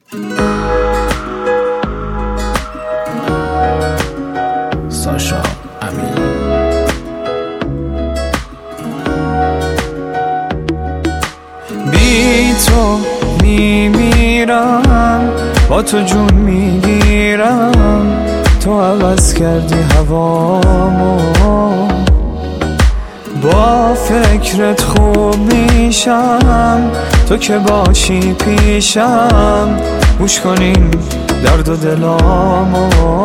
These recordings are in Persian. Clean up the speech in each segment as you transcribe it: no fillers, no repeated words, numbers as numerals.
ساشا امین. بی تو میمیرم، با تو جون میگیرم، تو عوض کردی هوامو، با فکرت خوب میشم، تو که باشی پیشم، گوش کنین درد و دلامو.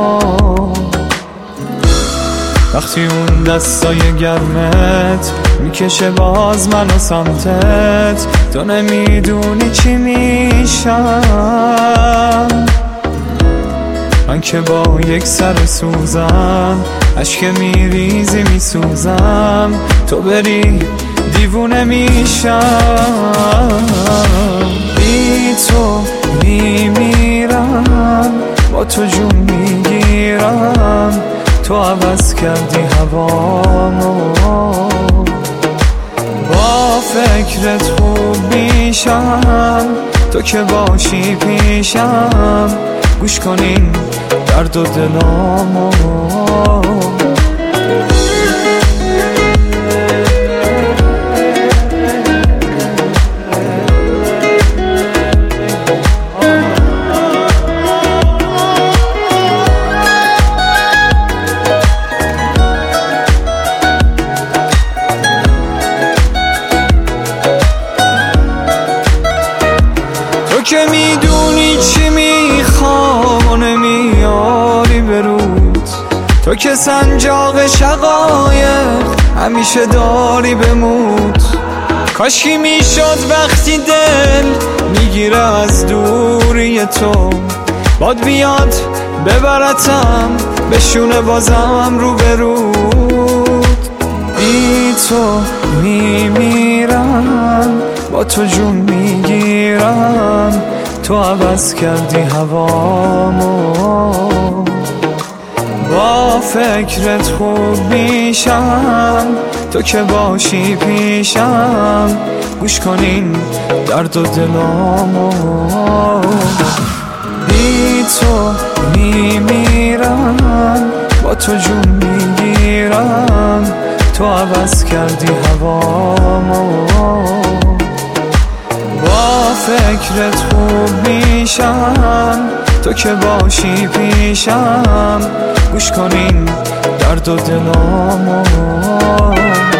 وقتی اون دستای گرمت میکشه باز منو سمتت، تو نمیدونی چی میشم. من که با یک سر سوزم، اشک میریزی میسوزم، تو بری دیوونه میشم. بی تو میمیرم، با تو جون میگیرم، تو عوض کردی هوامو، با فکرت خوب میشم، تو که باشی پیشم، گوش کنین درد و دلامو. تو که میدونی چی میخوام و نمیاری برود، تو که سنجاق شقایق همیشه داری بمود. کاشکی میشد وقتی دل میگیره از دوری تو، باد بیاد ببرتم بشونه بازم رو برود. بی تو میمیرم، با تو جون میگیرم، تو عوض کردی هوامو، با فکرت خوب میشم، تو که باشی پیشم، گوش کنین درد و دلامو. بی تو میمیرم، با تو جون میگیرم، تو عوض کردی هوامو، با فکرت خوب میشم، تو که باشی پیشم، گوش کنین درد و دلامو.